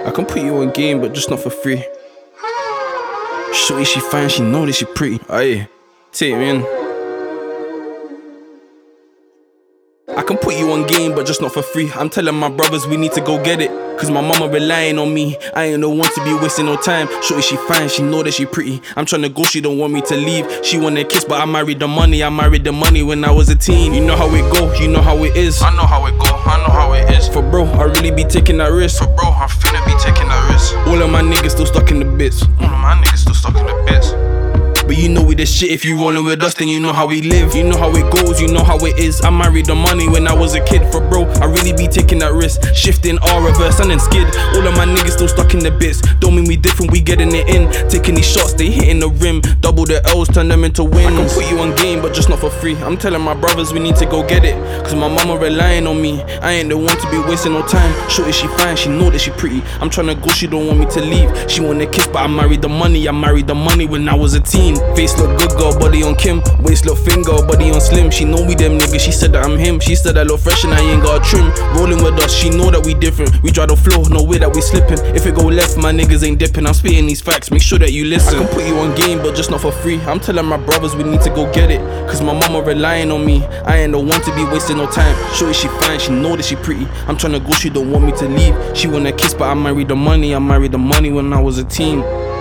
I can put you on game, but just not for free. Shorty, she fine, she know that she pretty. Aye, take me in. I can put you on game, but just not for free. I'm telling my brothers we need to go get it, cause my mama relying on me. I ain't the one to be wasting no time. Shorty, she fine, she know that she pretty. I'm tryna go, she don't want me to leave. She want a kiss, but I married the money. I married the money when I was a teen. You know how it go, you know how it is. I know how it go, I know how it is. For bro, I really be taking that risk. For bro, I'm finna be taking that risk. All of my niggas still stuck in the bits. All of my niggas still stuck in the bits. But you know we the shit, if you rollin' with us then you know how we live. You know how it goes, you know how it is. I married the money when I was a kid. For bro, I really be taking that risk. Shifting R reverse and then skid. All of my niggas still stuck in the bits. Don't mean we different, we getting it in. Taking these shots, they hitting the rim. Double the L's, turn them into wins. I can put you on game, but just not for free. I'm telling my brothers we need to go get it, cause my mama relying on me. I ain't the one to be wasting no time. Shorty, she fine, she know that she pretty. I'm tryna go, she don't want me to leave. She want a kiss, but I married the money. I married the money when I was a teen. Face look good, girl, body on Kim. Waist look thin, girl, body on Slim. She know we them niggas, she said that I'm him. She said I look fresh and I ain't got a trim. Rolling with us, she know that we different. We drive the flow, no way that we slipping. If it go left, my niggas ain't dipping. I'm spitting these facts, make sure that you listen. I can put you on game, but just not for free. I'm telling my brothers we need to go get it, cause my mama relying on me. I ain't the one to be wasting no time. Shorty, she fine, she know that she pretty. I'm tryna go, she don't want me to leave. She want a kiss, but I married the money. I married the money when I was a teen.